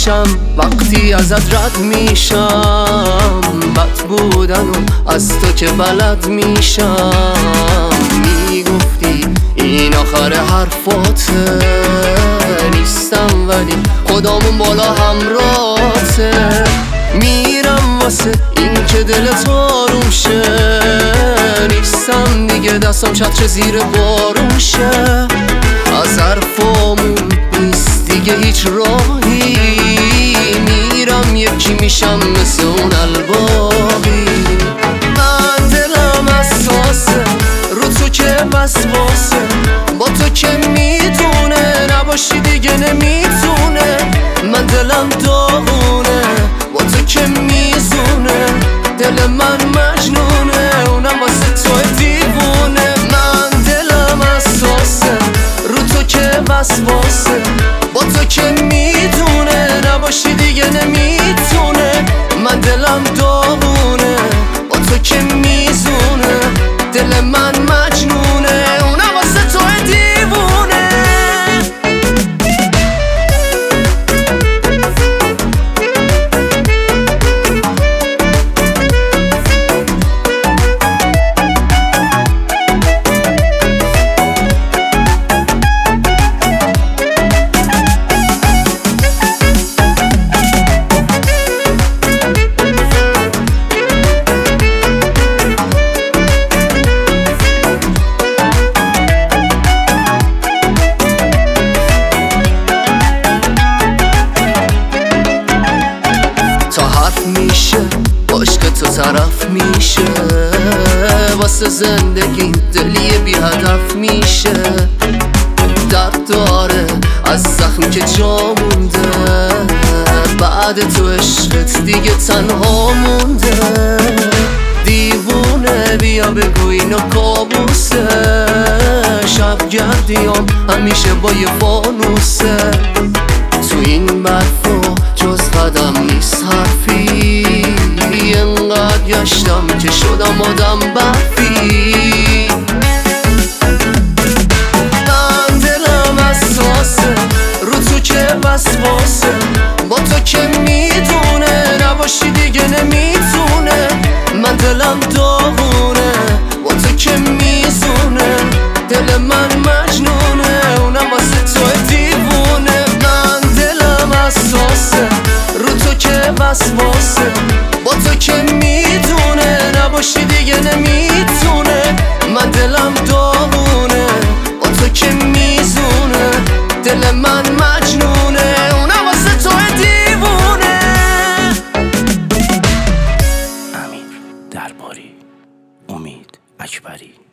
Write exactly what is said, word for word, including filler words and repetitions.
میشم وقتی ازت رد میشم، بد بودن و از تو که بلد میشم. میگفتی این آخر حرفاته، نیستم ولی خدامون بالا همراته. میرم واسه این که دلت آروم شه، نیستم دیگه دستم چتر زیر بارون شه. از حرفامون نیست دیگه هیچ راهی، میرم یکی میشم مثل اون الباقی. من دلم اساسه رو تو که وسواسه، با تو که میدونه نباشی دیگه نمیتونه. من دلم داغونه با تو که میزونه، دل من مجنونه اونم واسه تو دیوونه. من دلم اساسه رو تو که وسواسه، با تو که میدونه نباشی دیگه نمیتونه. من دلم داغونه با تو که میزونه، دل من مجنونه اونم واسه تو دیوونه. میشه عشق تو طرف میشه، واسه زندگی دلی بی هدف میشه. درد داره از زخم که جا مونده، بعد تو عشقت دیگه تنها مونده. دیوونه بیا بگو اینو کابوسه، شب گردیام همیشه با یه فانوسه. تو این برفا جز قدم نیست حرفی، انقدر گشتم که شدم آدم برفی. من دلم اساسه رو تو که وسواسه، با تو که میدونه نباشی دیگه نمیتونه. من دلم داغونه با تو که میزونه، دل من مجنونه اونم واسه تو دیوونه. من دلم اساسه رو تو که وسواسه، با تو که میدونه نباشی دیگه نمیتونه. من دلم داغونه با تو که میزونه، دل من مجنونه اونم واسه تو دیوونه. امیر درباری، امید اکبری.